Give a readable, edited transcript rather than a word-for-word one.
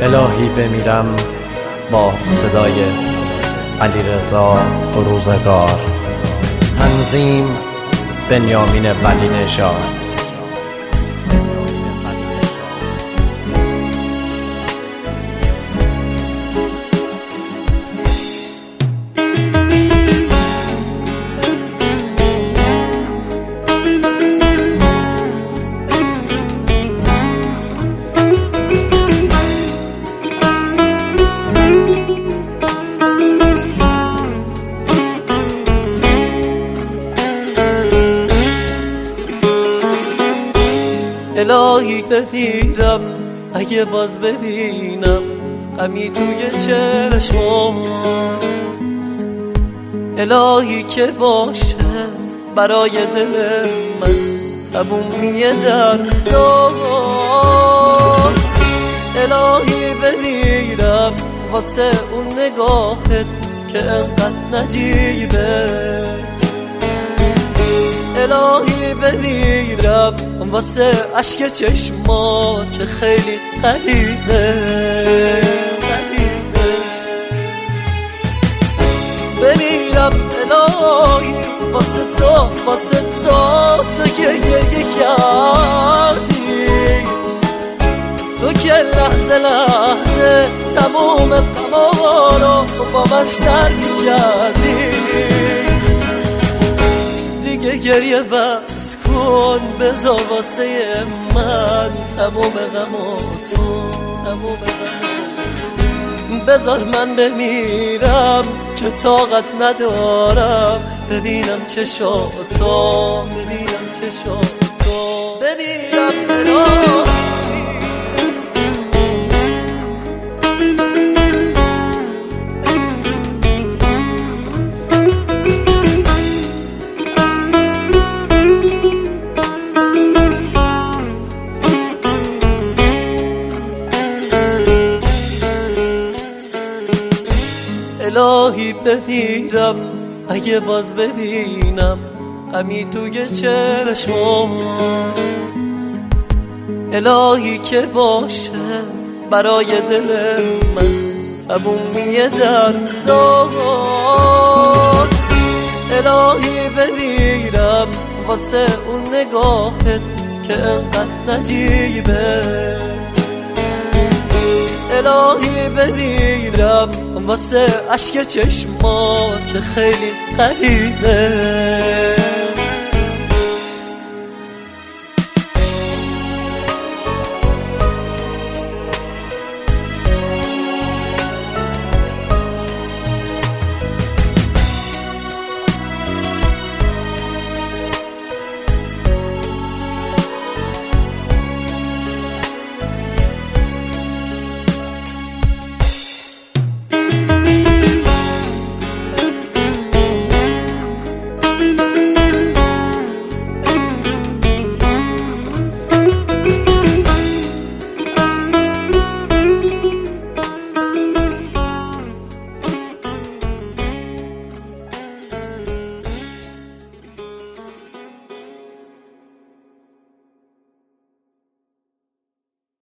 الهی بمیرم با صدای علیرضا روزگار. تنظیم بنیامین ولی نژاد. الهی بمیرم اگه باز ببینم غمی توی چشمام. الهی که باشه برای دل من تمومی دردام. الهی بمیرم واسه اون نگاهت که انقدر نجیبه. الهی بمیرم واسه عشق چشمات که خیلی غریبه. بمیرم الهی واسه تو که گریه کردی، تو که لحظه لحظه تموم غما رو با من سر کردی. دیگه گریه بس کن، بذار واسه من تموم غماتو. بذار من بمیرم که طاقت ندارم ببینم چشاتو. بمیرم الهی. الهی بمیرم اگه باز ببینم غمی توی چشمام. الهی که باشه برای دل من تمومی دردام. الهی بمیرم واسه اون نگاهت که انقدر نجیبه. الهی بمیرم واسه عشق چشمات که خیلی غریبه.